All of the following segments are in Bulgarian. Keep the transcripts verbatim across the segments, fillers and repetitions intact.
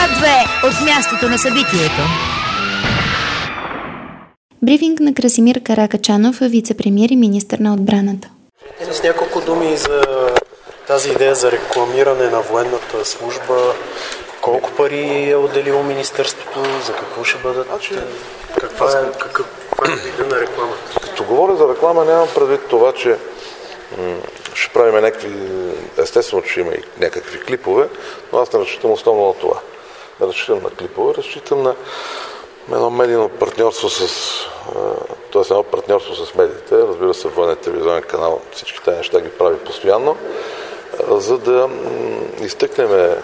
Град две от мястото на събитието. Брифинг на Красимир Каракачанов, вице-премиер и министър на отбраната. С няколко думи за тази идея за рекламиране на военната служба. Колко пари е отделило министерството? За какво ще бъдат? Значи, каква е, какъв, каква е вида на рекламата? Като говоря за реклама, нямам предвид това, че м- ще правим някакви... Естествено, че има и някакви клипове, но аз не разчитам основно на това. Не разчитам на клипове, разчитам на едно медийно партньорство с... т.е. едно партньорство с медиите. Разбира се, военният телевизионен канал всички тези неща ги прави постоянно, за да изтъкнем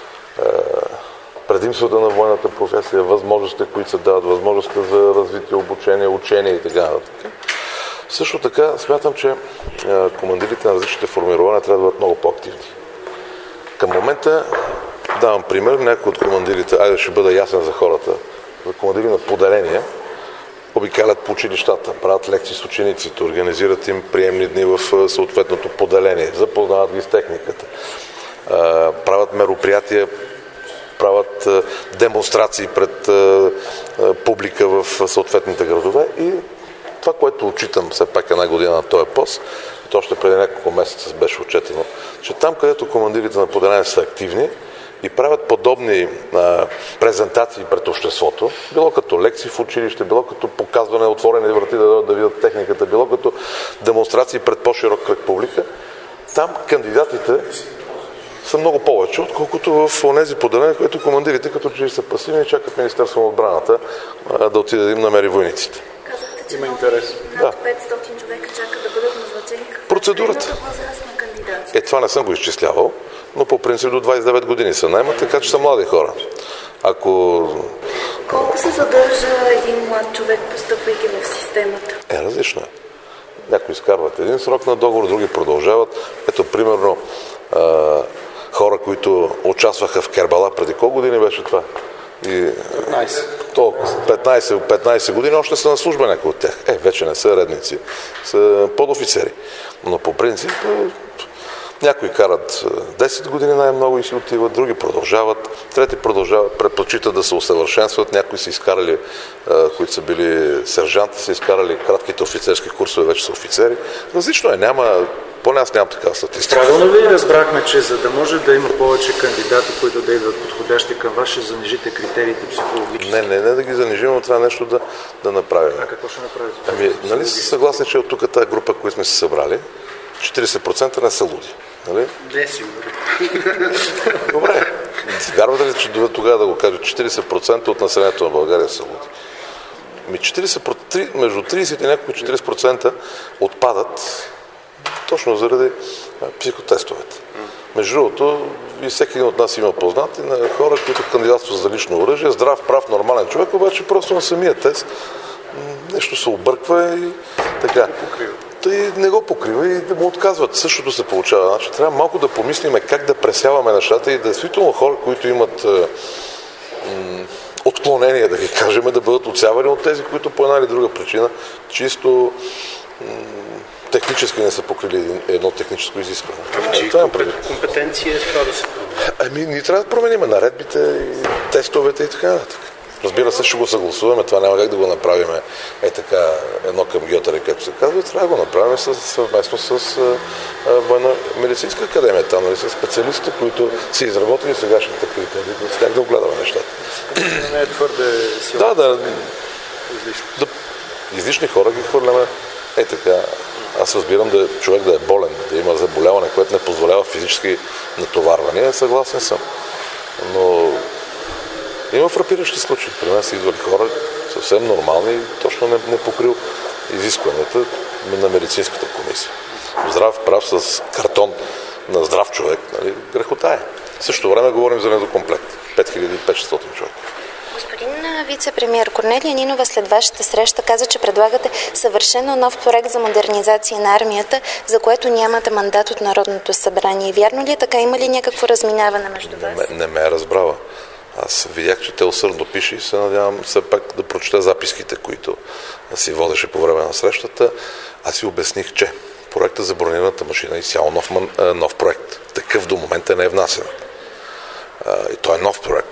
предимствата на военната професия, възможностите, които се дават, възможностите за развитие, обучение, учение и така нататък. Също така смятам, че командирите на различните формирования трябва да бъдат много по-активни. Към момента давам пример, някои от командирите, айде ще бъда ясен за хората, за командири на поделения, обикалят по училищата, правят лекции с учениците, организират им приемни дни в съответното поделение, запознават ги с техниката, правят мероприятия, правят демонстрации пред публика в съответните градове и това, което отчитам все пак една година на този пост, то още преди няколко месеца беше отчетено, че там, където командирите на поделение са активни и правят подобни а, презентации пред обществото, било като лекции в училище, било като показване на отворени врати да, да видят техниката, било като демонстрации пред по-широк кръг публика, там кандидатите са много повече, отколкото в онези поделения, които командирите като че са пасивни и чакат Министерство на отбраната а, да отиде да им намери войниците. Казахте, че има интерес. Над петстотин човека чакат да бъдат назначени. Процедурата. Възраст на кандидати. Е, това не съм го изчислявал, но по принцип до двадесет и девет години са наемат, така че са млади хора. Ако... Колко се задържа един млад човек, постъпвайки в системата? Е, различно е. Някои изкарват един срок на договор, други продължават. Ето, примерно, а, хора, които участваха в Кербала, преди колко години беше това? И, петнайсет, петнайсет години още са на служба някои от тях. Е, вече не са редници, са подофицери. Но по принцип някои карат десет години най-много и си отиват, други продължават, трети продължават, предпочитат да се усъвършенстват, някои са изкарали, които са били сержанти, са изкарали кратките офицерски курсове, вече са офицери. Различно е, няма... Поне аз нямам такава статистика. Правилно ли разбрахме, че за да може да има повече кандидати, които да идват подходящи към вас, ще занижите критериите психологически? Не, не, не да ги занижим, но трябва нещо да, да направим. А какво ще направите? Ами, нали са съгласни, че от тук тази група, които сме се събрали, четирийсет процента не са луди. Нали? Не, сигурно. Добре. Вярвате ли, че тогава да го кажа, четирийсет процента от населението на България са луди? Ами четирийсет процента, между трийсет и няколко четирийсет процента отпадат точно заради психотестовете. Между другото, и всеки един от нас има познати на хора, които кандидатстват за лично оръжие, здрав, прав, нормален човек, обаче просто на самия тест нещо се обърква и така. Той не го покрива и да му отказват. Същото се получава. Значи, трябва малко да помислим как да пресяваме нещата и действително хора, които имат м- отклонения, да ги кажем, да бъдат отсявани от тези, които по една или друга причина чисто м- технически не са покрили едно техническо изискване. Това е компетенция това да се промени. Ами, ние трябва да променим наредбите и тестовете и така нататък. Разбира се, ще го съгласуваме, това няма как да го направим е така едно към геотари, както се казва, трябва да го направим съвместно с Военно-медицинска академия, там нали, с специалистите, които са изработили сегашните критерии, с тях да огледаме нещата. Не е твърде силно. Да, да. да излишни хора ги хвърляме. Е така, аз разбирам да човек да е болен, да има заболяване, което не позволява физически натоварване, съгласен съм. Но има фрапиращи случаи. При мен са идвали хора съвсем нормални и точно не, не покрил изискванията на медицинската комисия. Здрав, прав с картон на здрав човек, нали, грехота е. В същото време говорим за недокомплект. пет хиляди и петстотин човека. Господин вице-премиер, Корнелия Нинова след вашата среща каза, че предлагате съвършено нов проект за модернизация на армията, за което нямате мандат от Народното събрание. Вярно ли е така? Има ли някакво разминаване между вас? Не, не ме е разбрала. Аз видях, че те усърдно пише и се надявам все пак да прочета записките, които си водеше по време на срещата. Аз си обясних, че проектът за бронираната машина е изцяло нов, нов проект. Такъв до момента не е внасен. И той е нов проект.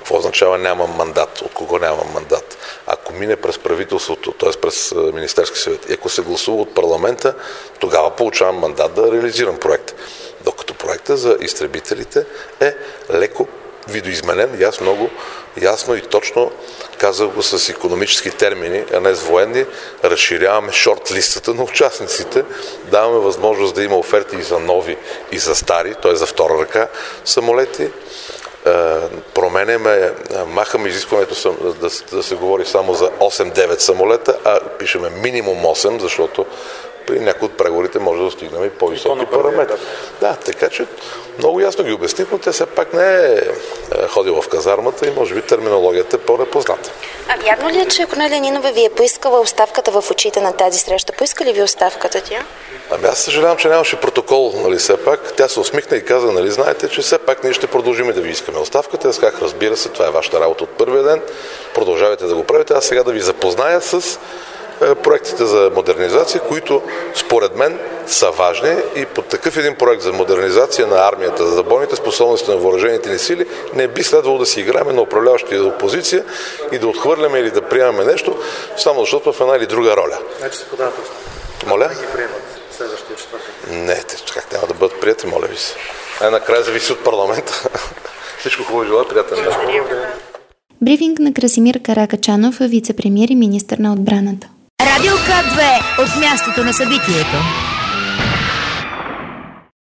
Какво означава нямам мандат? От кого нямам мандат? Ако мине през правителството, т.е. през Министерски съвет, и ако се гласува от парламента, тогава получавам мандат да реализирам проекта. Докато проекта за изтребителите е леко видоизменен и аз много ясно и точно казах го с икономически термини, а не с военни. Разширяваме шорт-листата на участниците, даваме възможност да има оферти и за нови, и за стари, т.е. за втора ръка самолети. Променяме, махаме изискването да, да се говори само за осем-девет самолета, а пишеме минимум осем, защото при някои от преговорите може да стигнем и по-високи параметри. Да, така че много ясно ги обясних, но те все пак не е ходила в казармата и може би терминологията е по-непозната. А вярно ли е, че Корнелия Нинова ви е поискала оставката в очите на тази среща? Поиска ли ви оставката тя? Ами аз съжалявам, че нямаше протокол, нали все пак. Тя се усмихна и каза, нали знаете, че все пак ние ще продължим да ви искаме оставката. Аз казах, разбира се, това е вашата работа от първия ден. Продължавайте да го правите. Аз сега да ви запозная с проектите за модернизация, които според мен са важни и под такъв един проект за модернизация на армията, за бойните способности на въоръжените ни сили, не би следвало да си играем на управляващия опозиция и да отхвърляме или да приемаме нещо, само защото в една или друга роля. Значи се подават оставка. Моля? Не ги приемат следващия четвъртък. Не, те как няма да бъдат прияти, моля ви се. Най-накрая зависи от парламента. Всичко хубаво желая, приятен ден. Брифинг на Красимир Каракачанов, вице-премиер и министър на отбраната. Радио К две от мястото на събитието.